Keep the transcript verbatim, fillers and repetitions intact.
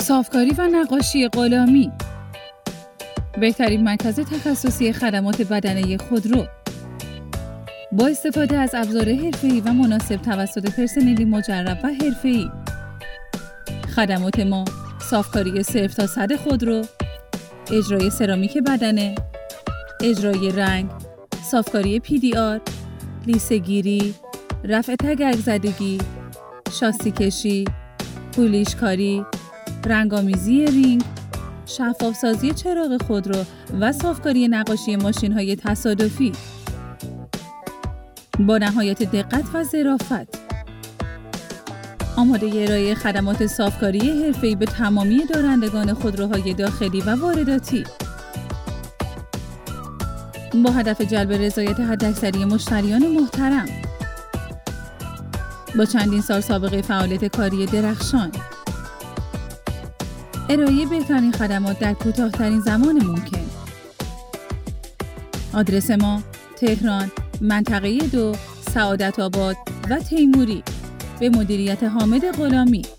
صافکاری و نقاشی غلامی، بهترین مرکز تخصصی خدمات بدنه خودرو، با استفاده از ابزار حرفه‌ای و مناسب توسط پرسنلی مجرب و حرفه‌ای. خدمات ما: صافکاری صفر تا صد خودرو، اجرای سرامیک بدنه، اجرای رنگ، صافکاری پی دی آر، لیسه گیری، رفع تگرگ زدگی، شاسی کشی، پولیش کاری، رنگامیزی رینگ، شفاف سازی چراغ خودرو و صافکاری نقاشی ماشین‌های تصادفی با نهایت دقت و ظرافت. آماده ارائه خدمات صافکاری حرفه‌ای به تمامی دارندگان خودروهای داخلی و وارداتی با هدف جلب رضایت حداکثری مشتریان محترم. با چندین سال سابقه فعالیت کاری درخشان، ارائه بهترین خدمات در کوتاه‌ترین زمان ممکن. آدرس ما: تهران، منطقه دو، سعادت آباد و تیموری، به مدیریت حامد غلامی.